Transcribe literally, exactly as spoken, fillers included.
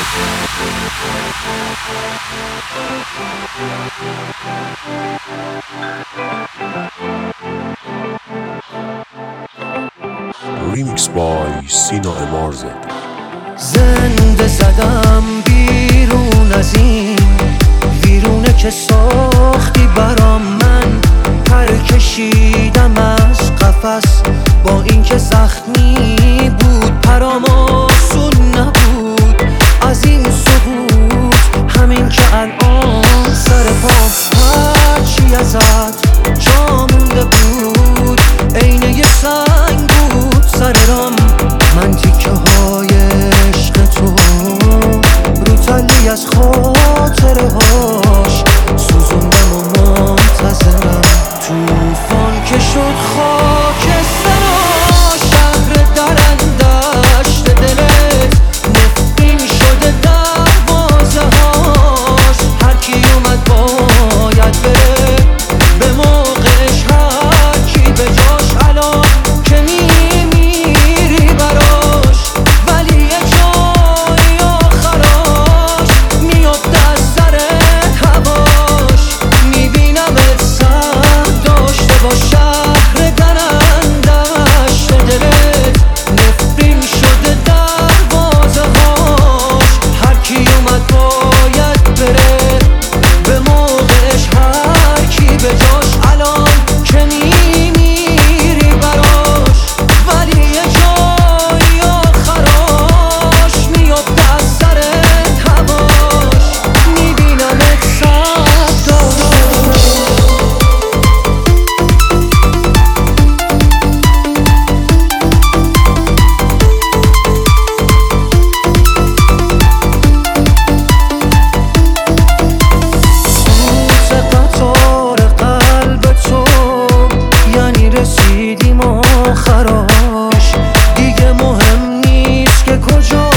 ریمیکس بای سینا امارزاده. زنده زدم بیرون از این ویرونه که ساختی برام، من پر کشیدم از قفس با اینکه زخمی بود پرام آسون نبود از این سقوط، همین که الان سر پام هرچی ازت جا مونده بود عین یه سنگ بود سر رام. من تیکه های عشق تو رو تلی از خاطره هاش سوزوندم و منتظرم توفان که شد خاکسترا. شهر درندشت دلت نفرین شده دروازه هاش، هر کی اومد باید بره به موقعش، هر کی به جاش الان که میمیری براش، ولی یه جایی آخراش میفته از سرت هواش. میبینمت سر داشته با شهر درندشت دلت نفرین شده دروازه هاش، هر کی اومد باید بره به موقعش، هر کی به جاش الان که میمیری براش، ولی یه جایی آخراش میفته از سرت هواش. میبینمت سر داشته سوز قطار قلب تو، یعنی رسیدیم آخراش، دیگه مهم نیست که کجا